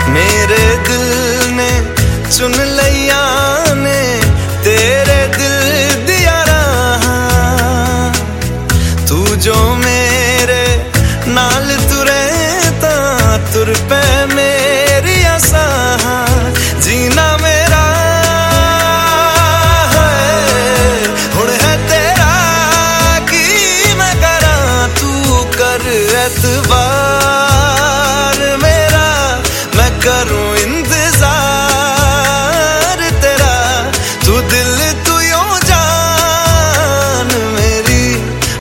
मेरे दिल ने चुन लिया ने तेरे दिल दिया रहा, तू जो मेरे नाल तुरे ता तुर पे मेरी आसा, जीना मेरा है हुण है तेरा की मैं करा, तू कर एतबार मेरा मैं करूं